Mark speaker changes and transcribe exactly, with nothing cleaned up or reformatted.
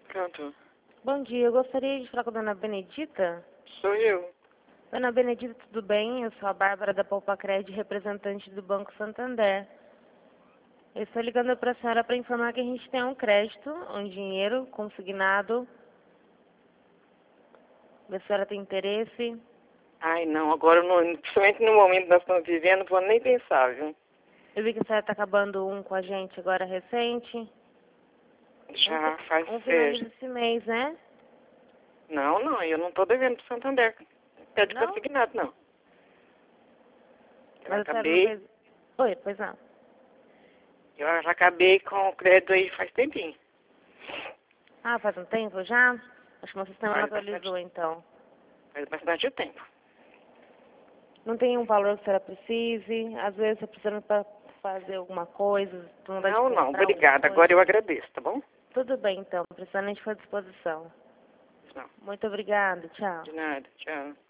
Speaker 1: Pronto.
Speaker 2: Bom dia, eu gostaria de falar com a dona Benedita.
Speaker 1: Sou eu.
Speaker 2: Dona Benedita, tudo bem? Eu sou a Bárbara da Poupa-Cred, representante do Banco Santander. Eu estou ligando para a senhora para informar que a gente tem um crédito, um dinheiro consignado. Vê se a senhora tem interesse.
Speaker 1: Ai, não, agora, no, principalmente no momento que nós estamos vivendo, não vou nem pensar, viu?
Speaker 2: Eu vi que a senhora está acabando um com a gente agora recente.
Speaker 1: Já
Speaker 2: Um,
Speaker 1: faz...
Speaker 2: um
Speaker 1: É,
Speaker 2: finalzinho desse mês, né?
Speaker 1: não, não, eu não estou devendo para o Santander. Pede
Speaker 2: Não?
Speaker 1: consignado, não. Eu
Speaker 2: Mas a senhora não
Speaker 1: acabei...
Speaker 2: fez... Oi, pois não.
Speaker 1: Eu já acabei com o crédito aí faz tempinho.
Speaker 2: Ah, faz um tempo já? Acho que meu sistema não
Speaker 1: Faz
Speaker 2: atualizou,
Speaker 1: bastante,
Speaker 2: então.
Speaker 1: faz bastante tempo.
Speaker 2: Não tem um valor que a senhora precise? Às vezes você precisa para fazer alguma coisa, não dá de
Speaker 1: Não, não,
Speaker 2: comprar alguma
Speaker 1: obrigada. Agora
Speaker 2: coisa.
Speaker 1: eu agradeço, tá bom?
Speaker 2: Tudo bem, então. Precisando a gente fica à disposição.
Speaker 1: Não,
Speaker 2: Muito obrigada. Tchau.
Speaker 1: de nada. Tchau.